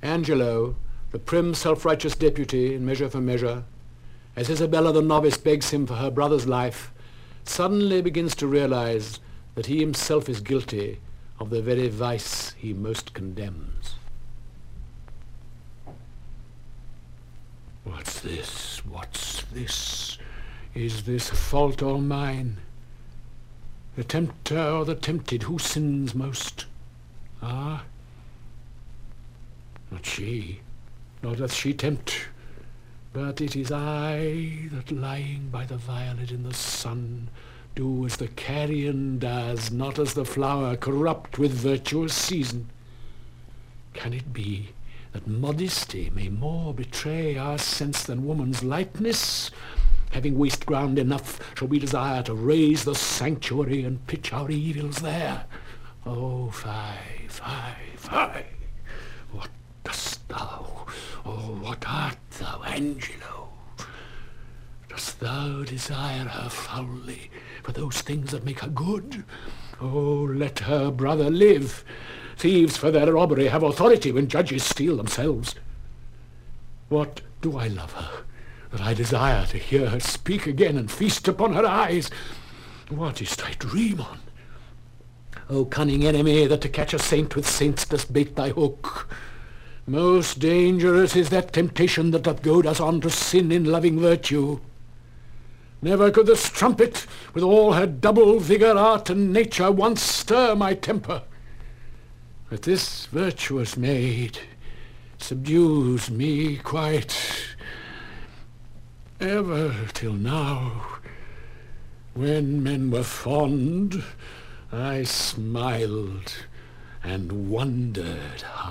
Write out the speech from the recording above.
Angelo, the prim, self-righteous deputy in Measure for Measure, as Isabella the novice begs him for her brother's life, suddenly begins to realize that he himself is guilty of the very vice he most condemns. What's this? What's this? Is this fault all mine? The tempter or the tempted, who sins most? Ah? Not she, nor doth she tempt, but it is I that lying by the violet in the sun do as the carrion does, not as the flower, corrupt with virtuous season. Can it be that modesty may more betray our sense than woman's lightness? Having waste ground enough, shall we desire to raise the sanctuary and pitch our evils there? Oh, fie, fie, fie! What dost thou, oh, what art thou, Angelo? Dost thou desire her foully for those things that make her good? Oh, let her brother live. Thieves for their robbery have authority when judges steal themselves. What do I love her, that I desire to hear her speak again and feast upon her eyes? What is thy dream on? O cunning enemy, that to catch a saint with saints dost bait thy hook. Most dangerous is that temptation that doth goad us on to sin in loving virtue. Never could the strumpet, with all her double vigour, art, and nature, once stir my temper. But this virtuous maid subdues me quite. Ever till now, when men were fond, I smiled and wondered